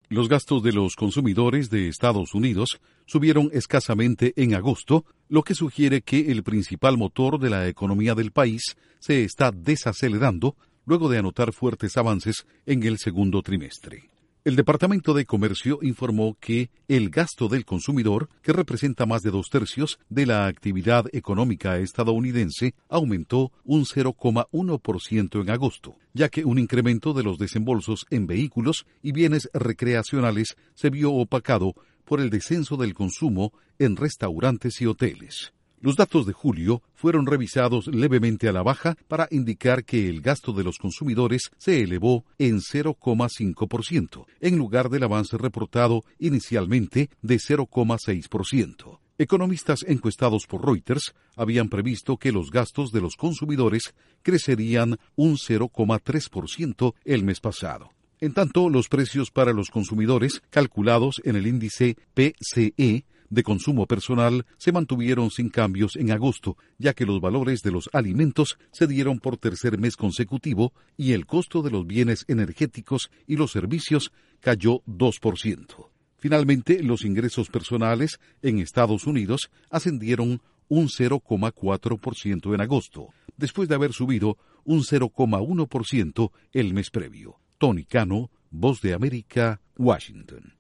Los gastos de los consumidores de Estados Unidos subieron escasamente en agosto, lo que sugiere que el principal motor de la economía del país se está desacelerando luego de anotar fuertes avances en el segundo trimestre. El Departamento de Comercio informó que el gasto del consumidor, que representa más de 2/3 de la actividad económica estadounidense, aumentó un 0,1% en agosto, ya que un incremento de los desembolsos en vehículos y bienes recreacionales se vio opacado por el descenso del consumo en restaurantes y hoteles. Los datos de julio fueron revisados levemente a la baja para indicar que el gasto de los consumidores se elevó en 0,5%, en lugar del avance reportado inicialmente de 0,6%. Economistas encuestados por Reuters habían previsto que los gastos de los consumidores crecerían un 0,3% el mes pasado. En tanto, los precios para los consumidores, calculados en el índice PCE, de consumo personal se mantuvieron sin cambios en agosto, ya que los valores de los alimentos se dieron por tercer mes consecutivo y el costo de los bienes energéticos y los servicios cayó 2%. Finalmente, los ingresos personales en Estados Unidos ascendieron un 0,4% en agosto, después de haber subido un 0,1% el mes previo. Tony Cano, Voz de América, Washington.